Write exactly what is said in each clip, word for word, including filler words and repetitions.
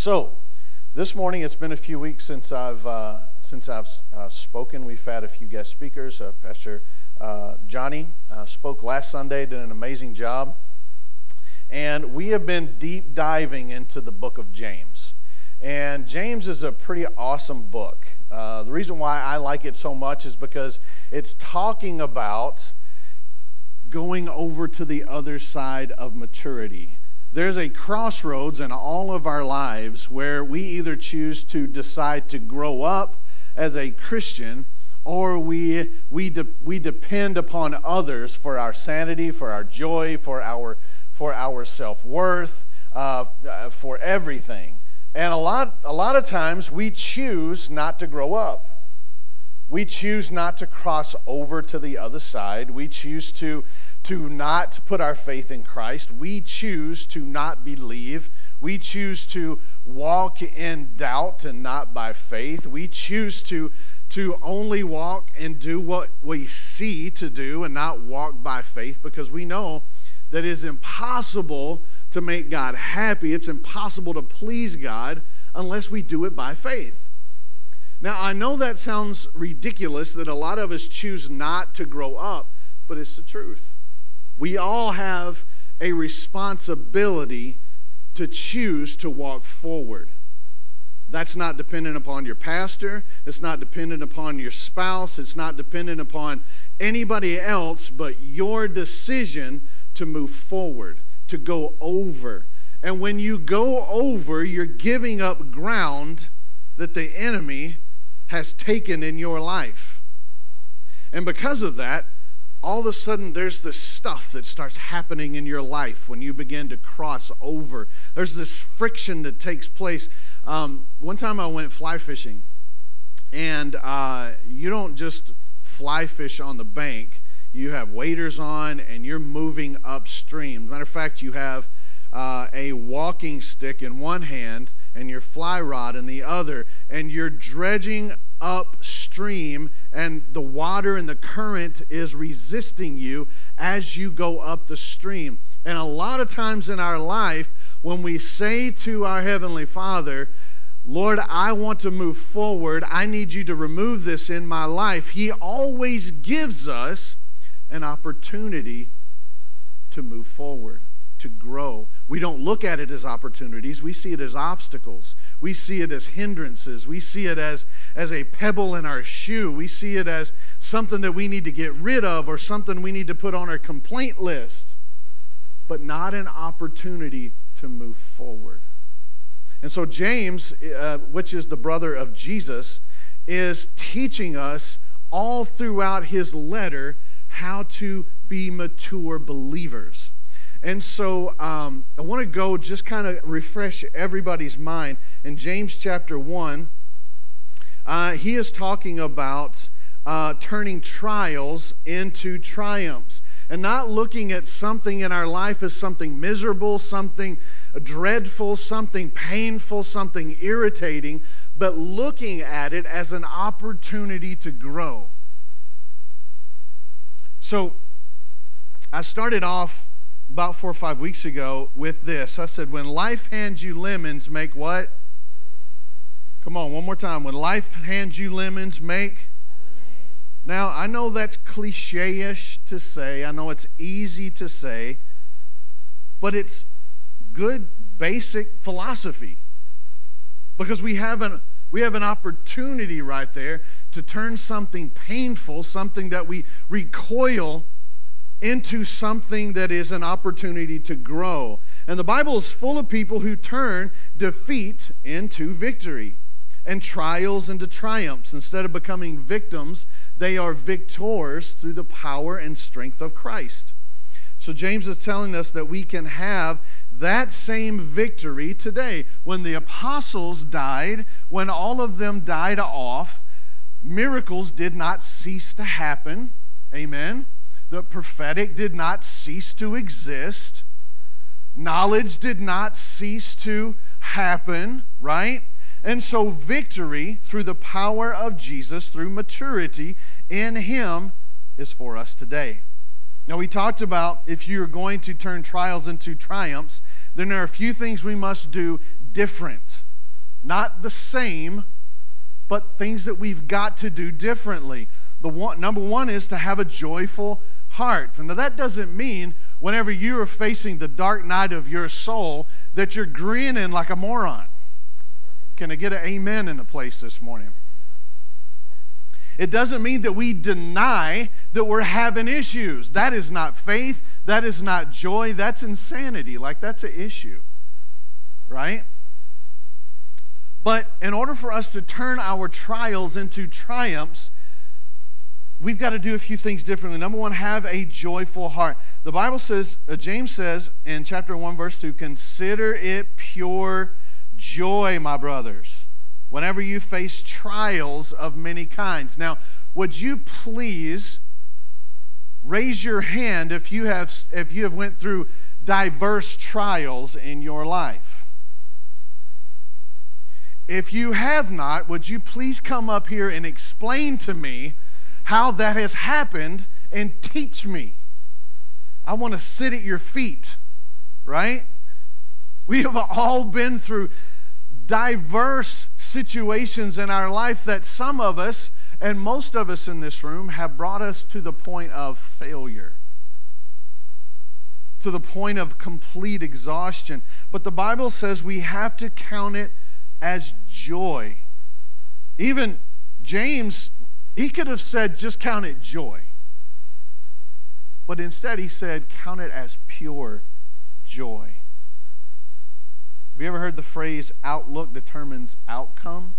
So, this morning it's been a few weeks since I've uh, since I've uh, spoken. We've had a few guest speakers. Uh, Pastor uh, Johnny uh, spoke last Sunday, did an amazing job, and we have been deep diving into the book of James. And James is a pretty awesome book. Uh, the reason why I like it so much is because it's talking about going over to the other side of maturity. There's a crossroads in all of our lives where we either choose to decide to grow up as a Christian, or we we de- we depend upon others for our sanity, for our joy, for our for our self-worth, uh, for everything. And a lot a lot of times we choose not to grow up. We choose not to cross over to the other side. We choose to to not put our faith in Christ. We choose to not believe. We choose to walk in doubt and not by faith. We choose to, to only walk and do what we see to do and not walk by faith, because we know that it is impossible to make God happy. It's impossible to please God unless we do it by faith. Now, I know that sounds ridiculous that a lot of us choose not to grow up, but it's the truth. We all have a responsibility to choose to walk forward. That's not dependent upon your pastor. It's not dependent upon your spouse. It's not dependent upon anybody else but your decision to move forward, to go over. And when you go over, you're giving up ground that the enemy has taken in your life. And because of that, all of a sudden there's this stuff that starts happening in your life when you begin to cross over. There's this friction that takes place. Um, one time I went fly fishing, and uh, you don't just fly fish on the bank. You have waders on, and you're moving upstream. As a matter of fact, you have uh, a walking stick in one hand and your fly rod in the other, and you're dredging upstream, and the water and the current is resisting you as you go up the stream. And a lot of times in our life, when we say to our Heavenly Father, Lord, I want to move forward, I need you to remove this in my life, He always gives us an opportunity to move forward, to grow. We don't look at it as opportunities. We see it as obstacles. We see it as hindrances. We see it as, as a pebble in our shoe. We see it as something that we need to get rid of, or something we need to put on our complaint list, but not an opportunity to move forward. And so James, uh, which is the brother of Jesus, is teaching us all throughout his letter how to be mature believers. And so um, I want to go just kind of refresh everybody's mind. In James chapter one, uh, he is talking about uh, turning trials into triumphs, and not looking at something in our life as something miserable, something dreadful, something painful, something irritating, but looking at it as an opportunity to grow. So I started off about four or five weeks ago with this. I said, when life hands you lemons, make what? Come on, one more time. When life hands you lemons, make? Now, I know that's cliche-ish to say. I know it's easy to say. But it's good, basic philosophy. Because we have an, we have an opportunity right there to turn something painful, something that we recoil, into something that is an opportunity to grow. And the Bible is full of people who turn defeat into victory and trials into triumphs. Instead of becoming victims, they are victors through the power and strength of Christ. So James is telling us that we can have that same victory today. When the apostles died, when all of them died off, miracles did not cease to happen. Amen. The prophetic did not cease to exist. Knowledge did not cease to happen, right? And so victory through the power of Jesus, through maturity in Him, is for us today. Now, we talked about if you're going to turn trials into triumphs, then there are a few things we must do different. Not the same, but things that we've got to do differently. The one, number one is to have a joyful heart. And now that doesn't mean whenever you are facing the dark night of your soul that you're grinning like a moron. Can I get an amen in the place this morning? It doesn't mean that we deny that we're having issues. That is not faith. That is not joy. That's insanity. Like, that's an issue, right? But in order for us to turn our trials into triumphs, we've got to do a few things differently. Number one, have a joyful heart. The Bible says, uh, James says in chapter one, verse two, consider it pure joy, my brothers, whenever you face trials of many kinds. Now, would you please raise your hand if you have if you have went through diverse trials in your life? If you have not, would you please come up here and explain to me how that has happened and teach me? I want to sit at your feet, right? We have all been through diverse situations in our life that some of us, and most of us in this room, have brought us to the point of failure, to the point of complete exhaustion. But the Bible says we have to count it as joy. Even James, he could have said, just count it joy. But instead he said, count it as pure joy. Have you ever heard the phrase, outlook determines outcome?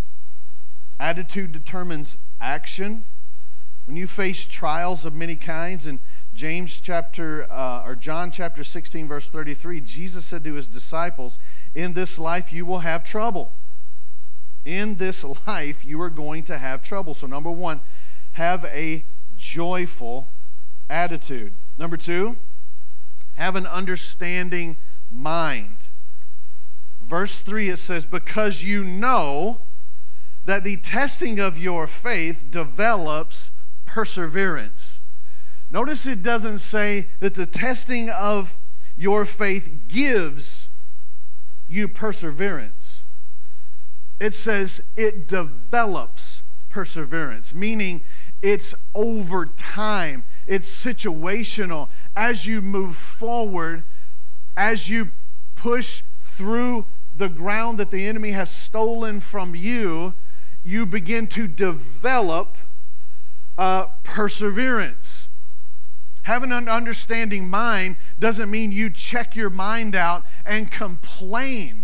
Attitude determines action. When you face trials of many kinds, in James chapter, uh, or John chapter sixteen, verse thirty-three, Jesus said to his disciples, in this life you will have trouble. In this life you are going to have trouble. So number one, have a joyful attitude. Number two, have an understanding mind. Verse three, it says, because you know that the testing of your faith develops perseverance. Notice it doesn't say that the testing of your faith gives you perseverance. It says it develops perseverance, meaning it's over time, it's situational. As you move forward, as you push through the ground that the enemy has stolen from you, you begin to develop uh, perseverance. Having an understanding mind doesn't mean you check your mind out and complain.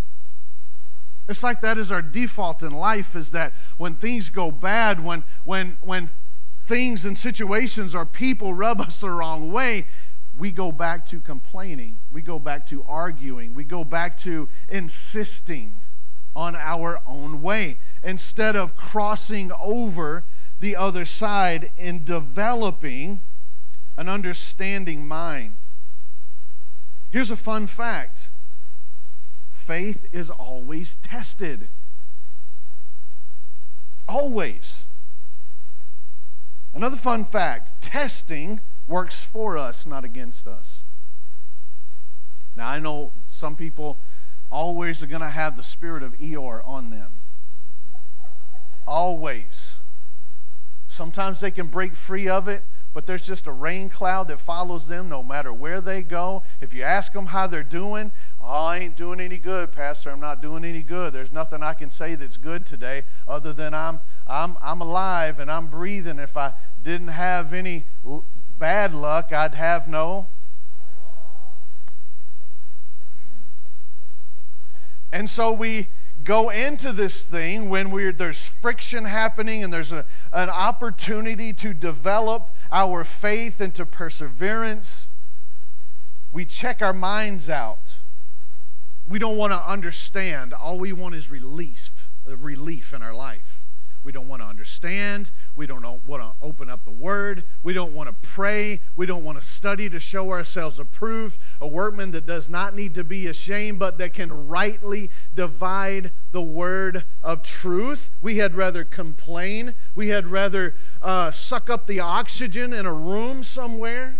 It's like that is our default in life, is that when things go bad, when when when things and situations or people rub us the wrong way, we go back to complaining. We go back to arguing. We go back to insisting on our own way instead of crossing over the other side and developing an understanding mind. Here's a fun fact. Faith is always tested. Always. Another fun fact, testing works for us, not against us. Now, I know some people always are going to have the spirit of Eeyore on them. Always. Sometimes they can break free of it, but there's just a rain cloud that follows them no matter where they go. If you ask them how they're doing, oh, I ain't doing any good, Pastor. I'm not doing any good. There's nothing I can say that's good today other than I'm I'm I'm alive and I'm breathing. If I didn't have any l- bad luck, I'd have no. And so we go into this thing when we're there's friction happening and there's a, an opportunity to develop our faith into perseverance. We check our minds out. We don't want to understand. All we want is relief, relief in our life. We don't want to understand. We don't want to open up the Word. We don't want to pray. We don't want to study to show ourselves approved, a workman that does not need to be ashamed, but that can rightly divide the word of truth. We had rather complain. We had rather uh, suck up the oxygen in a room somewhere.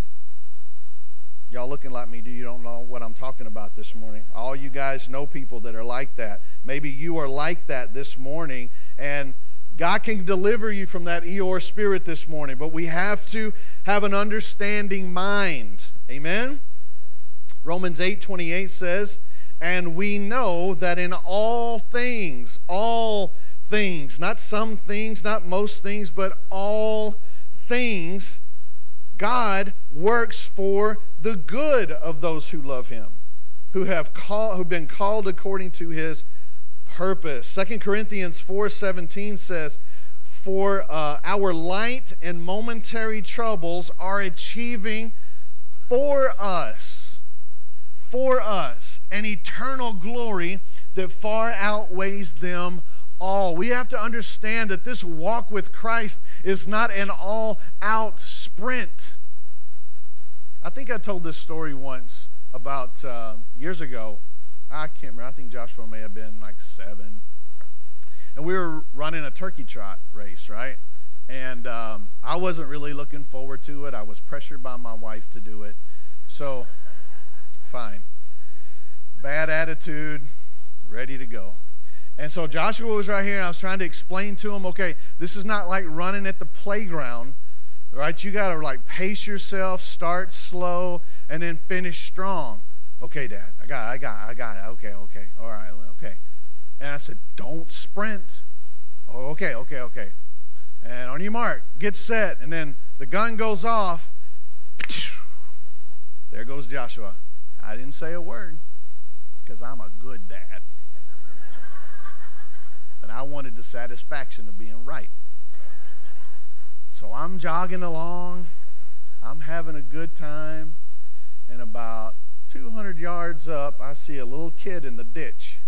Y'all looking like me, do you don't know what I'm talking about this morning? All you guys know people that are like that. Maybe you are like that this morning, and God can deliver you from that Eeyore spirit this morning, but we have to have an understanding mind. Amen? Romans eight twenty-eight says, and we know that in all things, all things, not some things, not most things, but all things, God works for the good of those who love Him, who have called, who've been called according to His purpose. Second Corinthians four seventeen says, for uh, our light and momentary troubles are achieving for us, for us, an eternal glory that far outweighs them all. We have to understand that this walk with Christ is not an all-out sprint. I think I told this story once about uh, years ago. I can't remember. I think Joshua may have been like seven. And we were running a turkey trot race, right? And um, I wasn't really looking forward to it. I was pressured by my wife to do it. So, fine. Bad attitude, ready to go. And so Joshua was right here, and I was trying to explain to him, okay, this is not like running at the playground, right? You got to like pace yourself, start slow, and then finish strong. Okay, Dad, I got it, I got it, I got it. Okay, okay, all right, okay. And I said, don't sprint. Oh, okay, okay, okay. And on your mark, get set. And then the gun goes off. There goes Joshua. I didn't say a word because I'm a good dad. And I wanted the satisfaction of being right. So I'm jogging along. I'm having a good time. And about two hundred yards up, I see a little kid in the ditch.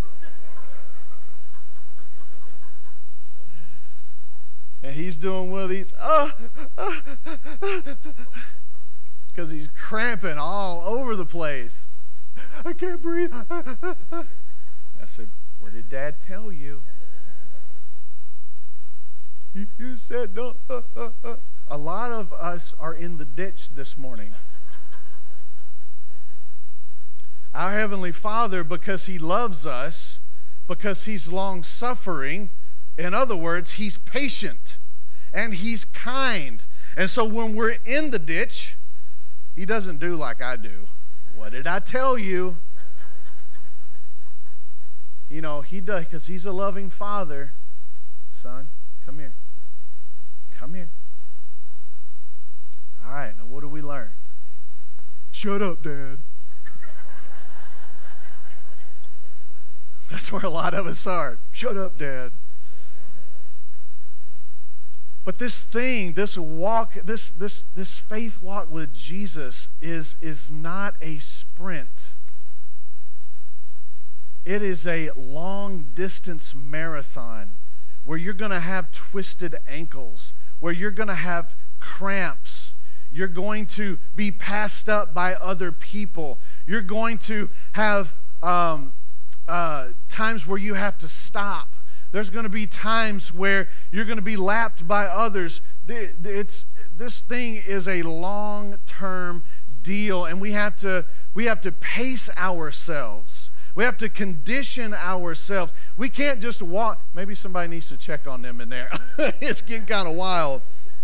And he's doing one of these, ah, ah, ah, because he's cramping all over the place. I can't breathe. Ah, ah, ah. I said, what did Dad tell you? You, you said no. Uh, uh, uh. A lot of us are in the ditch this morning. Our Heavenly Father, because He loves us, because He's long-suffering, in other words, He's patient and He's kind. And so when we're in the ditch, He doesn't do like I do. What did I tell you? You know, He does, because He's a loving Father. Son, come here. Come here. All right, now what do we learn? Shut up, Dad. That's where a lot of us are. Shut up, Dad. But this thing, this walk, this this this faith walk with Jesus is, is not a sprint. It is a long-distance marathon where you're going to have twisted ankles, where you're going to have cramps. You're going to be passed up by other people. You're going to have um, uh, times where you have to stop. There's going to be times where you're going to be lapped by others. It's, this thing is a long-term deal, and we have to we have to pace ourselves. We have to condition ourselves. We can't just walk. Maybe somebody needs to check on them in there. It's getting kind of wild.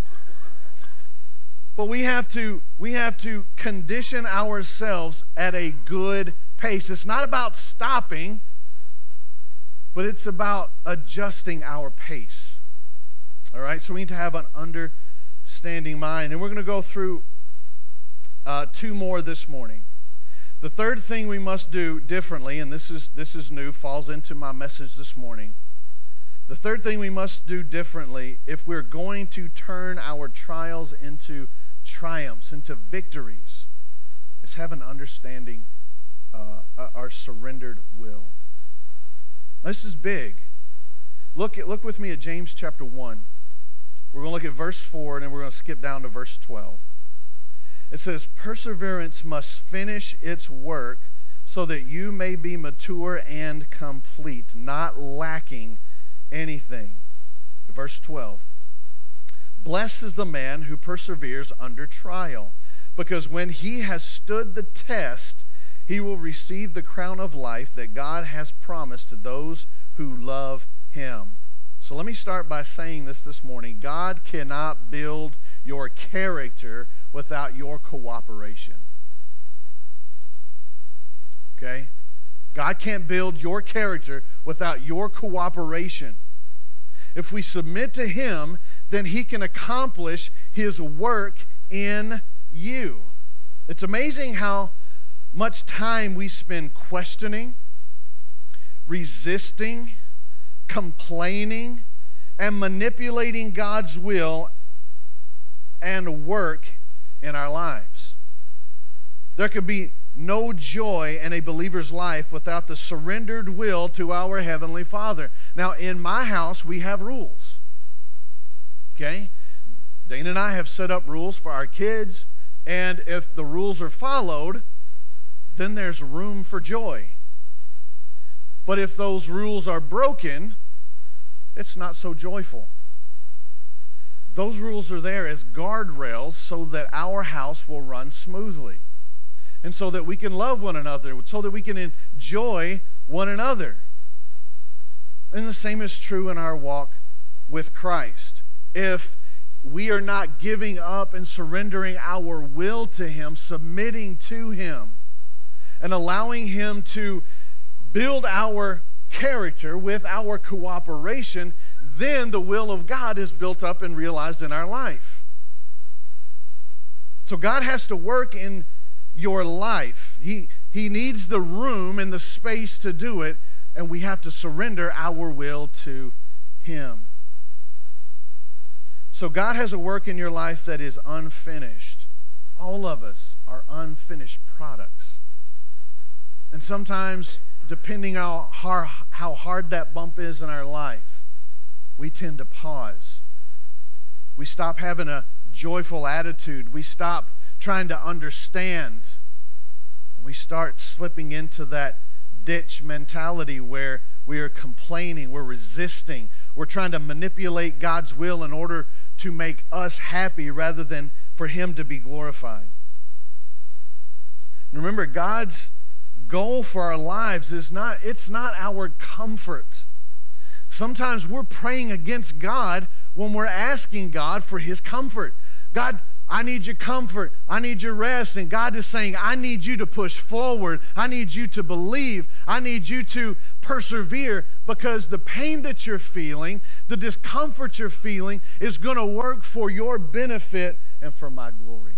But we have to we have to condition ourselves at a good pace. It's not about stopping, but it's about adjusting our pace. All right, so we need to have an understanding mind. And we're going to go through uh, two more this morning. The third thing we must do differently, and this is this is new, falls into my message this morning. The third thing we must do differently if we're going to turn our trials into triumphs, into victories, is have an understanding, uh, our surrendered will. This is big. Look at, look with me at James chapter one. We're going to look at verse four, and then we're going to skip down to verse twelve. It says, perseverance must finish its work so that you may be mature and complete, not lacking anything. Verse twelve. Blessed is the man who perseveres under trial, because when he has stood the test, he will receive the crown of life that God has promised to those who love him. So let me start by saying this this morning. God cannot build your character without your cooperation. Okay? God can't build your character without your cooperation. If we submit to him, then he can accomplish his work in you. It's amazing how much time we spend questioning, resisting, complaining, and manipulating God's will and work in our lives. There could be no joy in a believer's life without the surrendered will to our Heavenly Father. Now, in my house, we have rules. Okay? Dana and I have set up rules for our kids, and if the rules are followed, then there's room for joy. But if those rules are broken, it's not so joyful. Those rules are there as guardrails so that our house will run smoothly, and so that we can love one another, so that we can enjoy one another. And the same is true in our walk with Christ. If we are not giving up and surrendering our will to him, submitting to him, and allowing him to build our character with our cooperation, then the will of God is built up and realized in our life. So God has to work in your life. He, he needs the room and the space to do it, and we have to surrender our will to him. So God has a work in your life that is unfinished. All of us are unfinished products. And sometimes, depending on how, how hard that bump is in our life, we tend to pause. We stop having a joyful attitude. We stop trying to understand. We start slipping into that ditch mentality where we are complaining, we're resisting, we're trying to manipulate God's will in order to make us happy rather than for him to be glorified. And remember, God's goal for our lives is not, it's not our comfort. Sometimes we're praying against God when we're asking God for his comfort. God, I need your comfort. I need your rest. And God is saying, I need you to push forward. I need you to believe. I need you to persevere, because the pain that you're feeling, the discomfort you're feeling is going to work for your benefit and for my glory.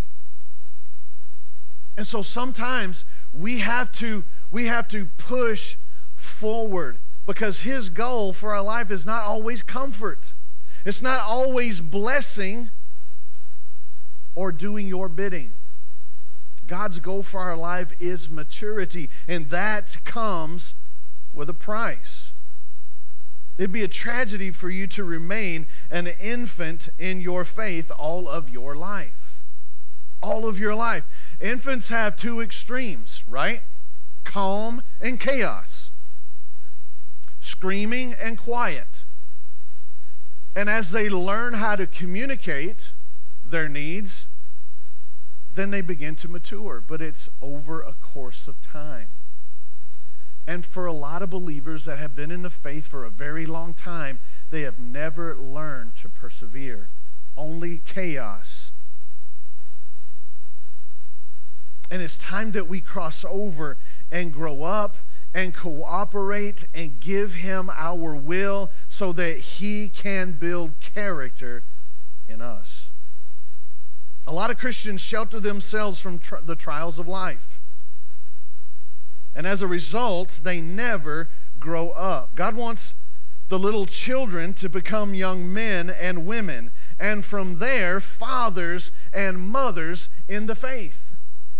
And so sometimes we have to we have to push forward, because his goal for our life is not always comfort. It's not always blessing or doing your bidding. God's goal for our life is maturity, and that comes with a price. It'd be a tragedy for you to remain an infant in your faith all of your life. All of your life. Infants have two extremes, right? Calm and chaos. Screaming and quiet. And as they learn how to communicate their needs, then they begin to mature. But it's over a course of time. And for a lot of believers that have been in the faith for a very long time, they have never learned to persevere. Only chaos. And it's time that we cross over and grow up and cooperate and give him our will so that he can build character in us. A lot of Christians shelter themselves from tr- the trials of life. And as a result, they never grow up. God wants the little children to become young men and women, and from there, fathers and mothers in the faith.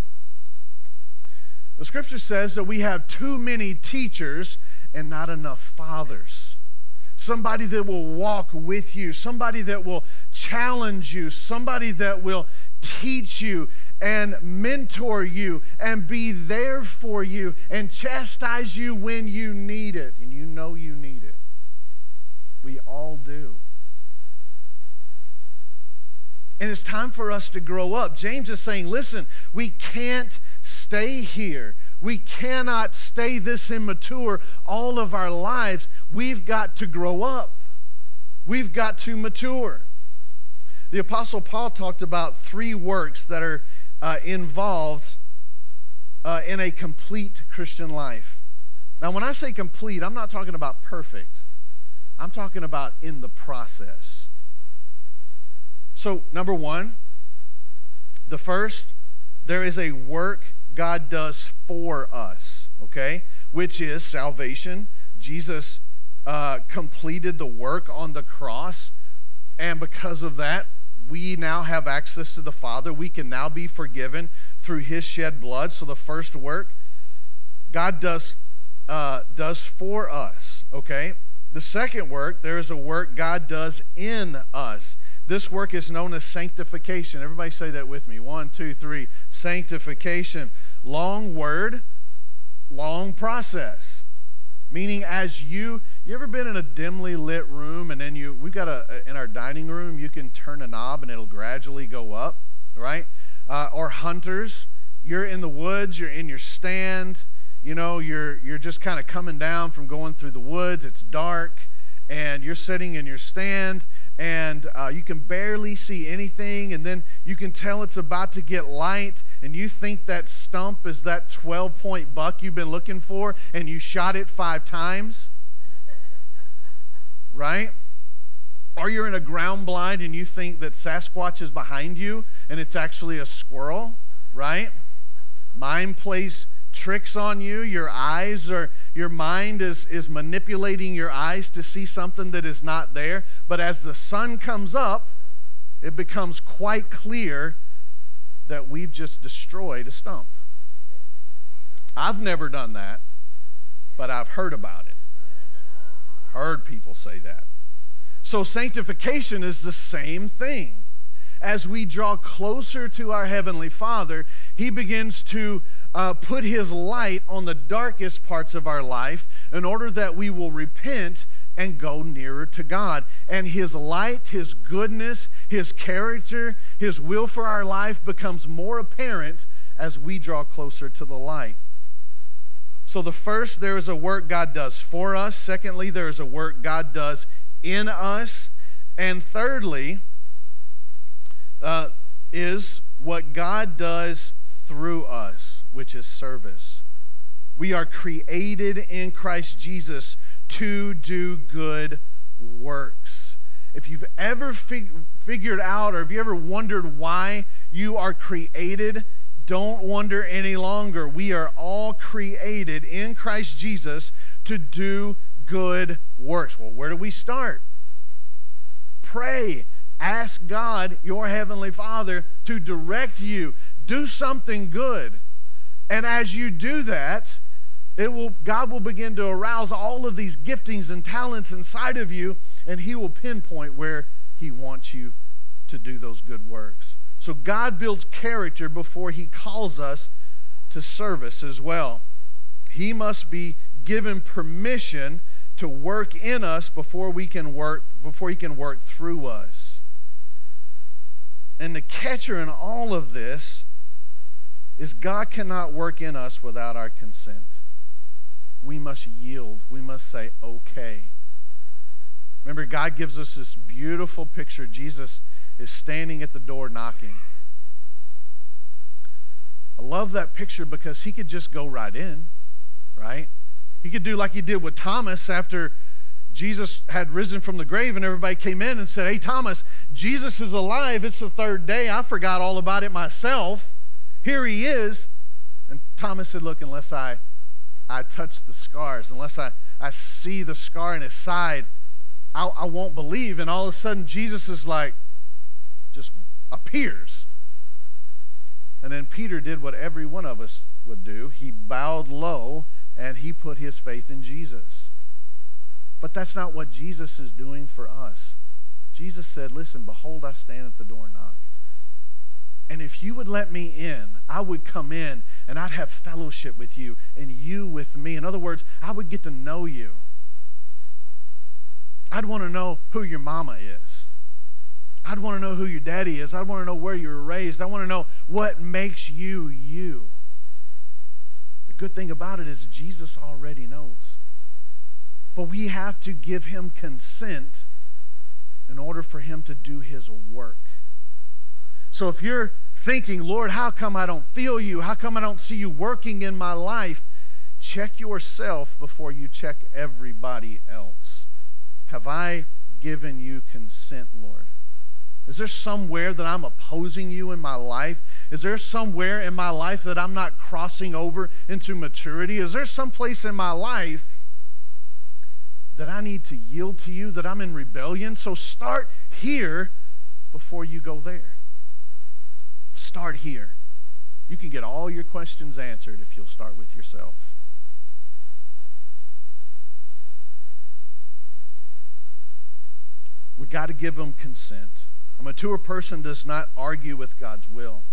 The scripture says that we have too many teachers and not enough fathers. Somebody that will walk with you, somebody that will challenge you, somebody that will teach you and mentor you and be there for you and chastise you when you need it. And you know you need it. We all do. And it's time for us to grow up. James is saying, listen, we can't stay here. We cannot stay this immature all of our lives. We've got to grow up. We've got to mature. The Apostle Paul talked about three works that are uh, involved uh, in a complete Christian life. Now, when I say complete, I'm not talking about perfect. I'm talking about in the process. So, number one, the first, there is a work God does for us, okay, which is salvation. Jesus uh, completed the work on the cross, and because of that, we now have access to the Father. We can now be forgiven through His shed blood. So the first work God does uh, does for us, okay? The second work, there is a work God does in us. This work is known as sanctification. Everybody say that with me. One, two, three. Sanctification. Long word, long process. Meaning as you, you ever been in a dimly lit room and then you, we've got a, in our dining room, you can turn a knob and it'll gradually go up, right? Uh, or hunters, you're in the woods, you're in your stand, you know, you're, you're just kind of coming down from going through the woods, it's dark, and you're sitting in your stand, and uh, you can barely see anything, and then you can tell it's about to get light, and you think that stump is that twelve-point buck you've been looking for, and you shot it five times, right? Or you're in a ground blind, and you think that Sasquatch is behind you, and it's actually a squirrel, right? Mind plays tricks on you. Your eyes or your mind is, is manipulating your eyes to see something that is not there. But as the sun comes up, it becomes quite clear that we've just destroyed a stump. I've never done that, but I've heard about it. Heard people say that. So sanctification is the same thing. As we draw closer to our Heavenly Father, He begins to uh, put His light on the darkest parts of our life in order that we will repent and go nearer to God. And His light, His goodness, His character, His will for our life becomes more apparent as we draw closer to the light. So the first, there is a work God does for us. Secondly, there is a work God does in us. And thirdly, Uh, is what God does through us, which is service. We are created in Christ Jesus to do good works. If you've ever fig- figured out, or if you ever wondered why you are created, don't wonder any longer. We are all created in Christ Jesus to do good works. Well, where do we start? Pray. Ask God, your Heavenly Father, to direct you. Do something good. And as you do that, it will, God will begin to arouse all of these giftings and talents inside of you, and He will pinpoint where He wants you to do those good works. So God builds character before He calls us to service as well. He must be given permission to work in us before we can work, before He can work through us. And the catcher in all of this is God cannot work in us without our consent. We must yield. We must say, okay. Remember, God gives us this beautiful picture. Jesus is standing at the door knocking. I love that picture because He could just go right in, right? He could do like He did with Thomas after Jesus had risen from the grave and everybody came in and said, hey, Thomas, Jesus is alive. It's the third day. I forgot all about it myself. Here He is. And Thomas said, look, unless I, I touch the scars, unless I, I see the scar in His side, I, I won't believe. And all of a sudden, Jesus is like, just appears. And then Peter did what every one of us would do. He bowed low and he put his faith in Jesus. But that's not what Jesus is doing for us. Jesus said, listen, behold, I stand at the door and knock. And if you would let me in, I would come in and I'd have fellowship with you and you with me. In other words, I would get to know you. I'd want to know who your mama is. I'd want to know who your daddy is. I'd want to know where you were raised. I want to know what makes you you. The good thing about it is Jesus already knows. But we have to give him consent in order for him to do his work. So if you're thinking, Lord, how come I don't feel you? How come I don't see you working in my life? Check yourself before you check everybody else. Have I given you consent, Lord? Is there somewhere that I'm opposing you in my life? Is there somewhere in my life that I'm not crossing over into maturity? Is there some place in my life that I need to yield to you, that I'm in rebellion? So start here before you go there. Start here. You can get all your questions answered if you'll start with yourself. We got to give them consent. A mature person does not argue with God's will.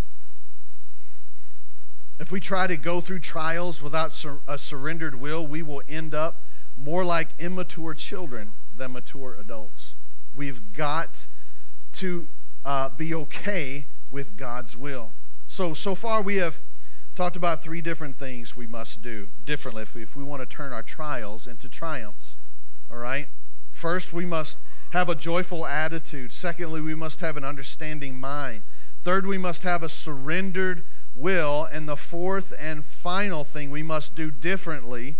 If we try to go through trials without sur- a surrendered will, we will end up more like immature children than mature adults. We've got to uh, be okay with God's will. So, so far we have talked about three different things we must do differently if we, if we want to turn our trials into triumphs. All right? First, we must have a joyful attitude. Secondly, we must have an understanding mind. Third, we must have a surrendered will. And the fourth and final thing we must do differently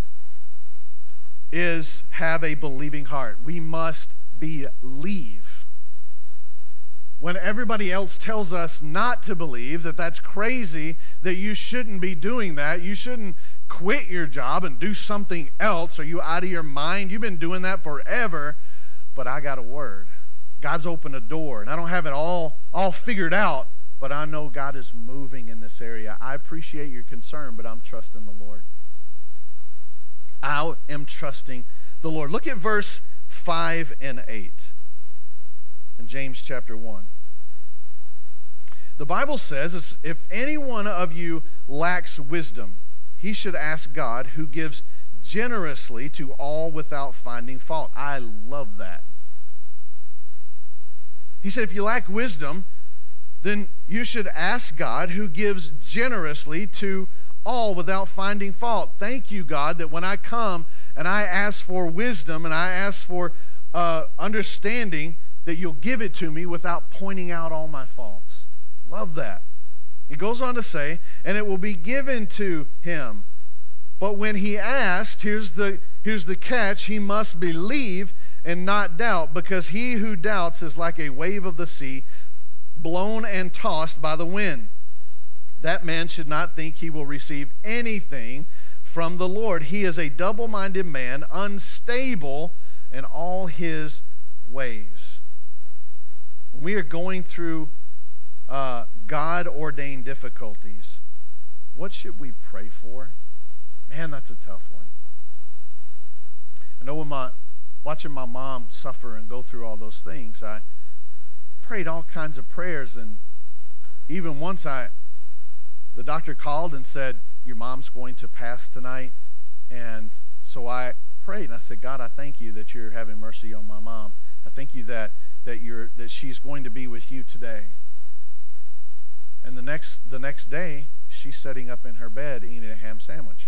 is have a believing heart. We must believe. When everybody else tells us not to believe, that that's crazy, that you shouldn't be doing that, you shouldn't quit your job and do something else, are you out of your mind? You've been doing that forever. But I got a word. God's opened a door, and I don't have it all, all figured out, but I know God is moving in this area. I appreciate your concern, but I'm trusting the Lord. I am trusting the Lord. Look at verse five and eight in James chapter one. The Bible says, if any one of you lacks wisdom, he should ask God, who gives generously to all without finding fault. I love that. He said, if you lack wisdom, then you should ask God, who gives generously to all without finding fault. Thank you, God, that when I come and I ask for wisdom and I ask for uh, understanding, that you'll give it to me without pointing out all my faults. Love that. He goes on to say, and it will be given to him. But when he asked, here's the, here's the catch, he must believe and not doubt, because he who doubts is like a wave of the sea, blown and tossed by the wind. That man should not think he will receive anything from the Lord. He is a double-minded man, unstable in all his ways. When we are going through uh, God-ordained difficulties, what should we pray for? Man, that's a tough one. I know when my watching my mom suffer and go through all those things, I prayed all kinds of prayers, and even once I, the doctor called and said, your mom's going to pass tonight, and so I prayed and I said, God, I thank you that you're having mercy on my mom. I thank you that that you're that she's going to be with you today. And the next the next day, she's sitting up in her bed eating a ham sandwich.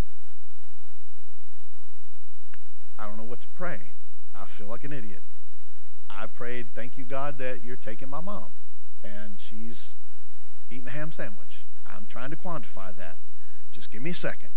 I don't know what to pray. I feel like an idiot. I prayed, thank you, God, that you're taking my mom, and she's eating a ham sandwich. I'm trying to quantify that. Just give me a second.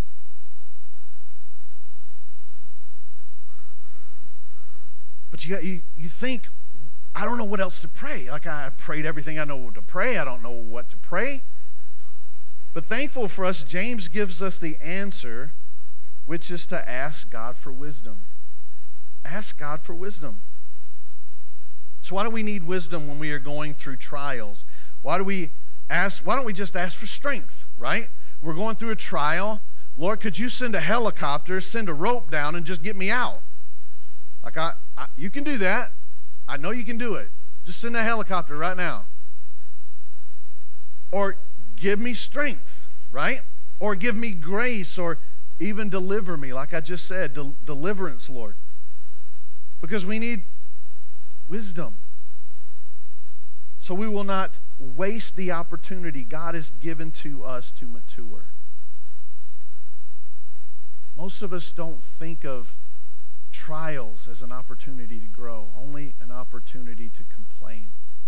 But you, you, you think, I don't know what else to pray. Like, I prayed everything I know what to pray. I don't know what to pray. But thankful for us, James gives us the answer, which is to ask God for wisdom. Ask God for wisdom. So why do we need wisdom when we are going through trials? Why do we ask, why don't we just ask for strength, right? We're going through a trial. Lord, could you send a helicopter, send a rope down, and just get me out? Like, I, I you can do that. I know you can do it. Just send a helicopter right now. Or give me strength, right? Or give me grace, or even deliver me, like I just said, del- deliverance, Lord. Because we need wisdom. So we will not waste the opportunity God has given to us to mature. Most of us don't think of trials as an opportunity to grow, only an opportunity to complain.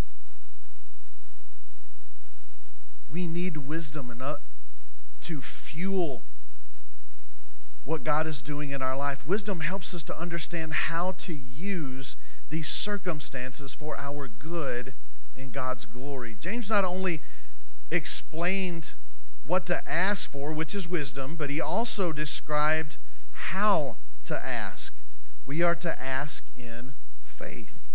We need wisdom enough to fuel what God is doing in our life. Wisdom helps us to understand how to use these circumstances for our good and God's glory. James not only explained what to ask for, which is wisdom, but he also described how to ask. We are to ask in faith.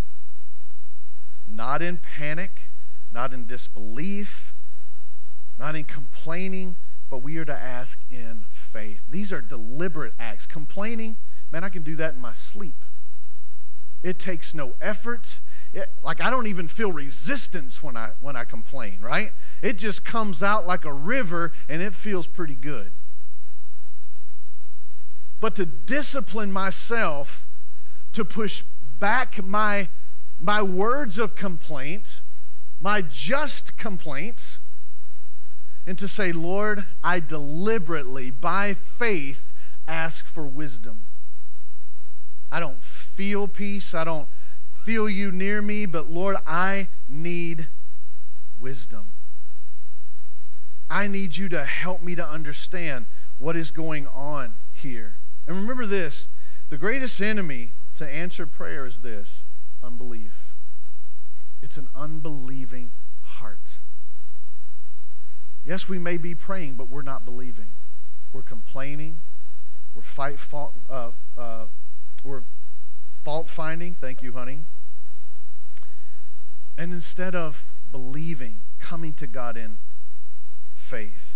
Not in panic, not in disbelief, not in complaining, but we are to ask in faith. These are deliberate acts. Complaining, man, I can do that in my sleep. It takes no effort. It, like I don't even feel resistance when I when I complain, right? It just comes out like a river and it feels pretty good. But to discipline myself to push back my my words of complaint, my just complaints, and to say, Lord, I deliberately, by faith, ask for wisdom. I don't feel peace. I don't feel you near me, but Lord, I need wisdom. I need you to help me to understand what is going on here. And remember this, the greatest enemy to answer prayer is this, unbelief. It's an unbelieving heart. Yes, we may be praying, but we're not believing. We're complaining. We're fight fault. Uh, uh, we're fault finding. Thank you, honey. And instead of believing, coming to God in faith.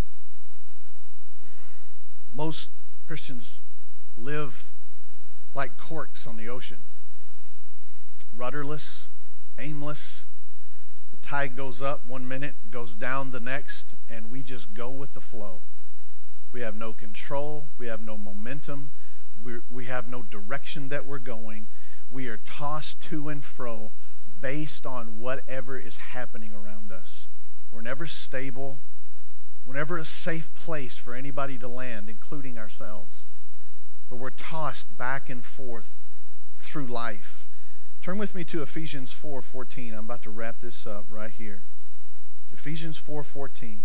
Most Christians live like corks on the ocean, rudderless, aimless. The tide goes up one minute, goes down the next, and we just go with the flow. We have no control. We have no momentum. We're, we have no direction that we're going. We are tossed to and fro based on whatever is happening around us. We're never stable. We're never a safe place for anybody to land, including ourselves. But we're tossed back and forth through life. Turn with me to Ephesians four fourteen. I'm about to wrap this up right here. Ephesians four fourteen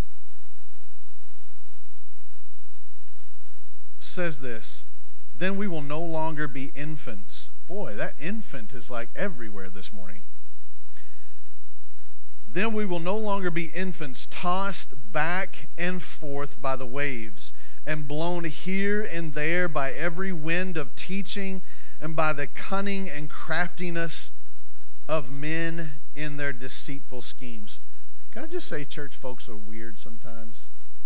says this, then we will no longer be infants. Boy, that infant is like everywhere this morning. Then we will no longer be infants, tossed back and forth by the waves, and blown here and there by every wind of teaching, and by the cunning and craftiness of men in their deceitful schemes. Can I just say church folks are weird sometimes?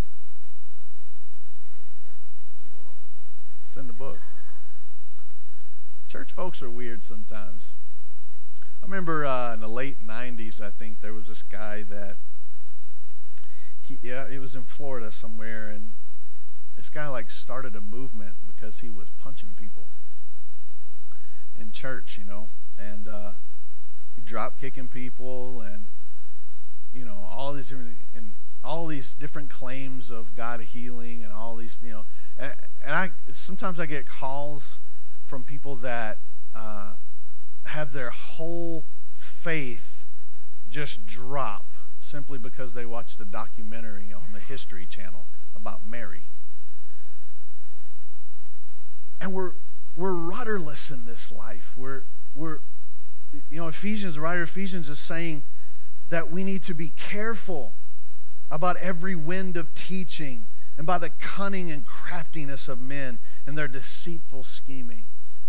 It's in the book. Church folks are weird sometimes. I remember uh, in the late nineties, I think, there was this guy that, he, yeah, it was in Florida somewhere, and this guy like started a movement because he was punching people in church, you know, and uh, he drop kicking people, and you know all these different and all these different claims of God healing, and all these, you know, and, and I sometimes I get calls from people that uh, have their whole faith just drop simply because they watched a documentary on the History Channel about Mary. And we're we're rudderless in this life. We're we're you know, Ephesians, the writer of Ephesians is saying that we need to be careful about every wind of teaching and by the cunning and craftiness of men and their deceitful scheming.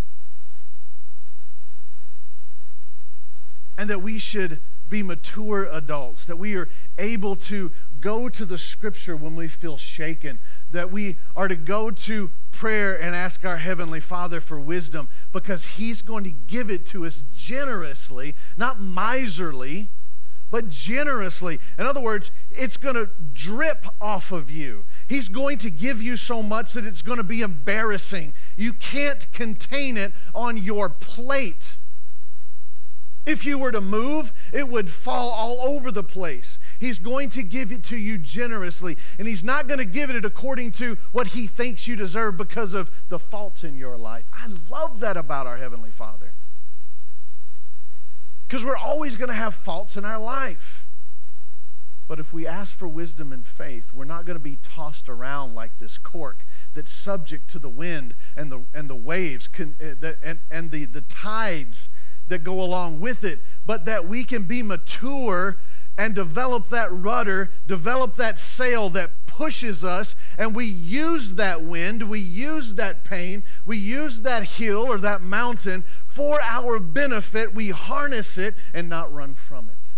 And that we should be mature adults, that we are able to go to the scripture when we feel shaken, that we are to go to prayer and ask our Heavenly Father for wisdom, because He's going to give it to us generously, not miserly, but generously. In other words, it's going to drip off of you. He's going to give you so much that it's going to be embarrassing. You can't contain it on your plate. If you were to move, it would fall all over the place. He's going to give it to you generously. And He's not going to give it according to what He thinks you deserve because of the faults in your life. I love that about our Heavenly Father. Because we're always going to have faults in our life. But if we ask for wisdom and faith, we're not going to be tossed around like this cork that's subject to the wind and the and the waves can, uh, the, and, and the, the tides that go along with it, but that we can be mature and develop that rudder, develop that sail that pushes us, and we use that wind, we use that pain, we use that hill or that mountain for our benefit. We harness it and not run from it.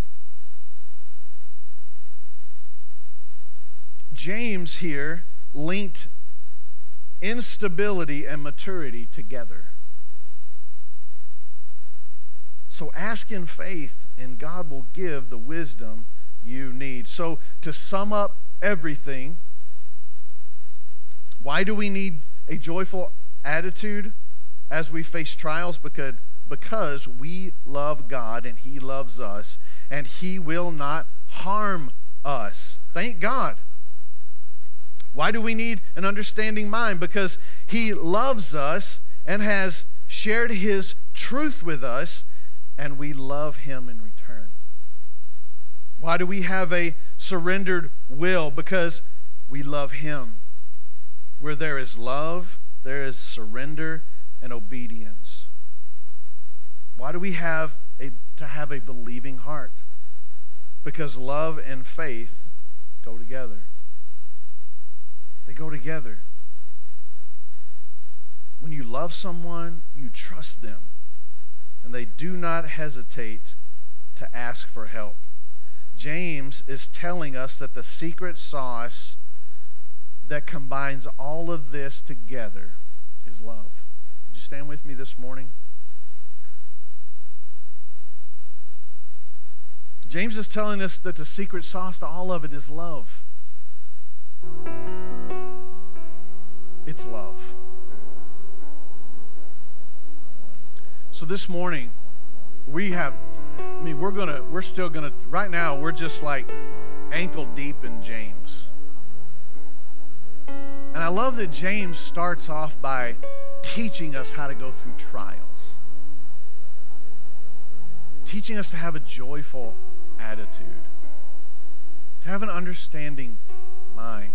James here linked instability and maturity together. So ask in faith, and God will give the wisdom you need. So to sum up everything, why do we need a joyful attitude as we face trials? Because, because we love God and He loves us, and He will not harm us. Thank God. Why do we need an understanding mind? Because He loves us and has shared His truth with us, and we love Him in return. Why do we have a surrendered will? Because we love Him. Where there is love, there is surrender and obedience. Why do we have a, to have a believing heart? Because love and faith go together. They go together. When you love someone, you trust them, and they do not hesitate to ask for help. James is telling us that the secret sauce that combines all of this together is love. Would you stand with me this morning? James is telling us that the secret sauce to all of it is love. It's love. So this morning, we have, I mean, we're gonna, we're still gonna, right now, we're just like ankle deep in James. And I love that James starts off by teaching us how to go through trials, teaching us to have a joyful attitude, to have an understanding mind,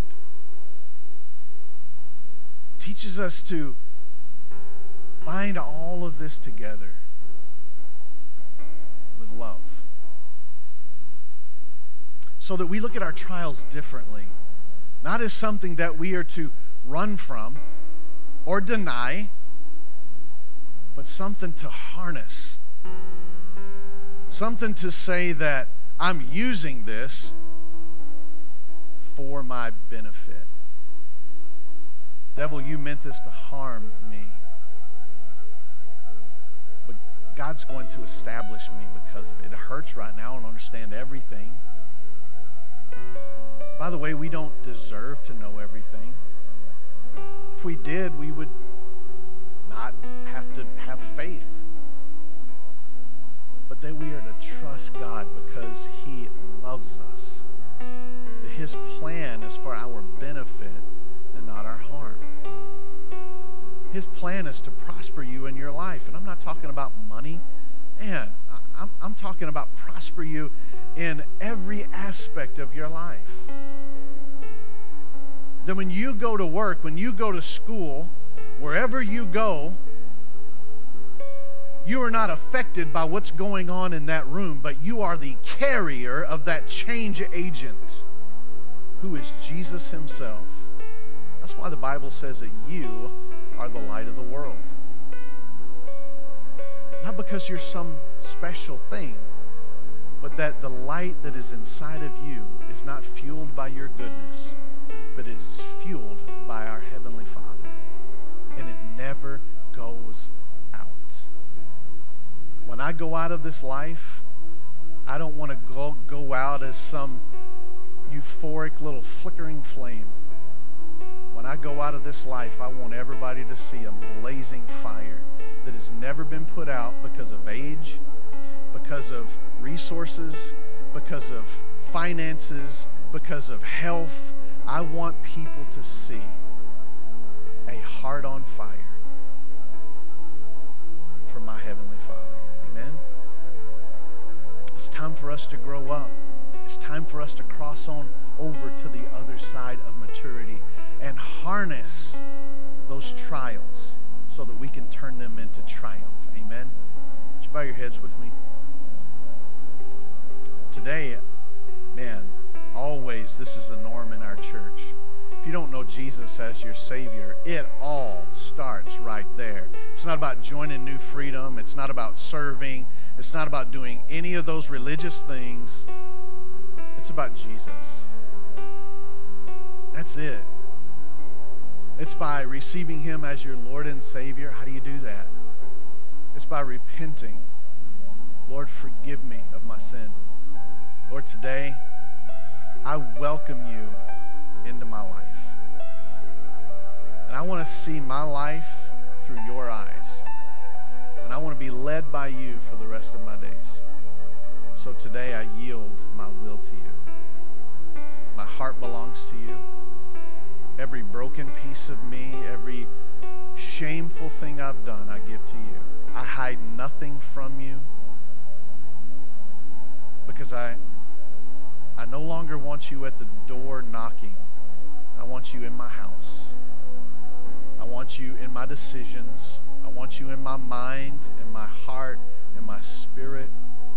teaches us to bind all of this together with love, so that we look at our trials differently, not as something that we are to run from or deny, but something to harness, something to say that I'm using this for my benefit. Devil, you meant this to harm me, but God's going to establish me because of it. It hurts right now. I don't understand everything. By the way, we don't deserve to know everything. If we did, we would not have to have faith. But that we are to trust God because He loves us. That His plan is for our benefit and not our harm. His plan is to prosper you in your life. And I'm not talking about money. Man, I'm, I'm talking about prosper you in every aspect of your life. That when you go to work, when you go to school, wherever you go, you are not affected by what's going on in that room, but you are the carrier of that change agent, who is Jesus Himself. That's why the Bible says that you are the light of the world. Not because you're some special thing, but that the light that is inside of you is not fueled by your goodness, but is fueled by our Heavenly Father. And it never goes out. When I go out of this life, I don't want to go, go out as some euphoric little flickering flame. When I go out of this life, I want everybody to see a blazing fire that has never been put out because of age, because of resources, because of finances, because of health. I want people to see a heart on fire for my Heavenly Father. Amen? It's time for us to grow up. It's time for us to cross on over to the other side of maturity and harness those trials so that we can turn them into triumph. Amen? Would you bow your heads with me? Today, man, always this is the norm in our church. If you don't know Jesus as your Savior, it all starts right there. It's not about joining New Freedom. It's not about serving. It's not about doing any of those religious things. It's about Jesus. That's it. It's by receiving Him as your Lord and Savior. How do you do that? It's by repenting. Lord, forgive me of my sin. Lord, today, I welcome you into my life. And I want to see my life through your eyes. And I want to be led by you for the rest of my days. So today I yield my will to you. My heart belongs to you. Every broken piece of me, every shameful thing I've done, I give to you. I hide nothing from you because I I no longer want you at the door knocking. I want you in my house. I want you in my decisions. I want you in my mind, in my heart, in my spirit,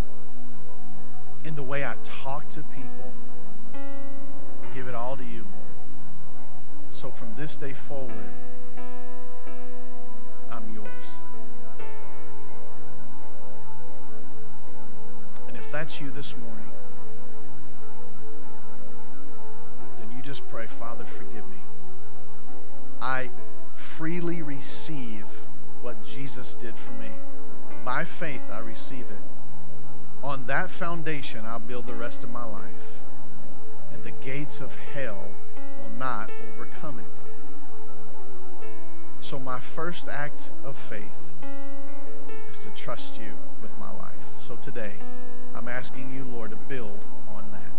in the way I talk to people. I give it all to you, Lord. So from this day forward, I'm yours. And if that's you this morning, you just pray, Father, forgive me. I freely receive what Jesus did for me. By faith, I receive it. On that foundation, I'll build the rest of my life. And the gates of hell will not overcome it. So my first act of faith is to trust you with my life. So today, I'm asking you, Lord, to build on that.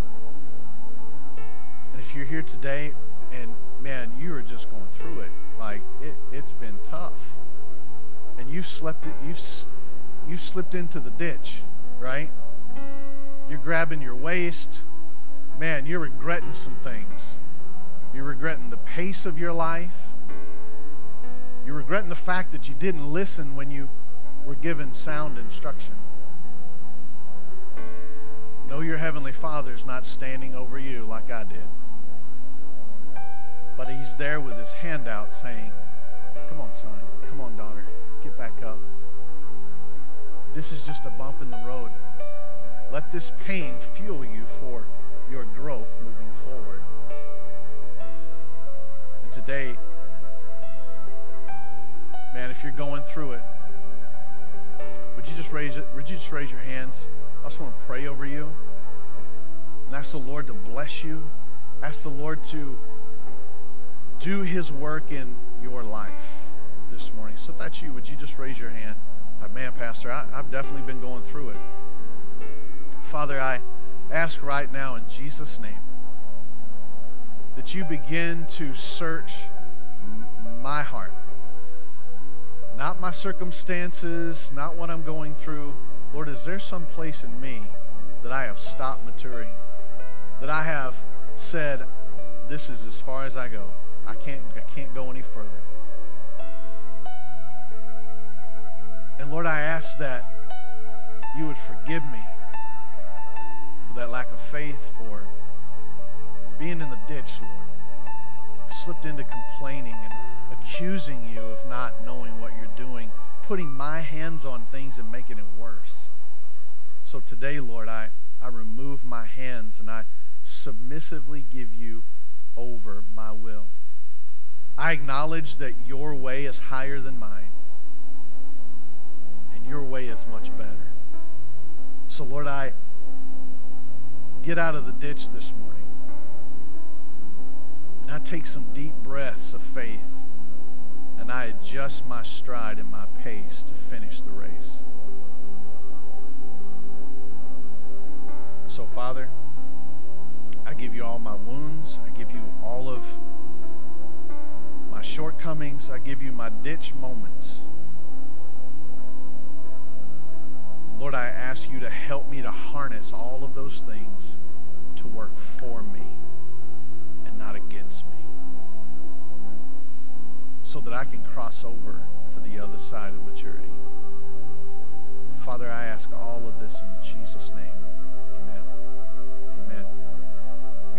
And if you're here today and, man, you are just going through it, like it, it's been tough, and you've slept it, you've you've slipped into the ditch, right? You're grabbing your waist, man. You're regretting some things. You're regretting the pace of your life. You're regretting the fact that you didn't listen when you were given sound instruction. Know your Heavenly Father's not standing over you like I did. But He's there with His hand out saying, come on, son. Come on, daughter. Get back up. This is just a bump in the road. Let this pain fuel you for your growth moving forward. And today, man, if you're going through it, would you just raise it? Would you just raise your hands? I just want to pray over you and ask the Lord to bless you. Ask the Lord to do His work in your life this morning. So if that's you, would you just raise your hand? Like, man, Pastor, I, I've definitely been going through it. Father, I ask right now in Jesus' name that you begin to search m- my heart. Not my circumstances, not what I'm going through. Lord, is there some place in me that I have stopped maturing? That I have said, this is as far as I go. I can't, I can't go any further. And Lord, I ask that you would forgive me for that lack of faith, for being in the ditch, Lord. I slipped into complaining and accusing you of not knowing what you're doing, putting my hands on things and making it worse. So today, Lord, I, I remove my hands and I submissively give you over my will. I acknowledge that your way is higher than mine, and your way is much better. So, Lord, I get out of the ditch this morning, and I take some deep breaths of faith, and I adjust my stride and my pace to finish the race. So, Father, I give you all my wounds. I give you all of my shortcomings. I give you my ditch moments. Lord, I ask you to help me to harness all of those things to work for me and not against me, so that I can cross over to the other side of maturity. Father, I ask all of this in Jesus' name.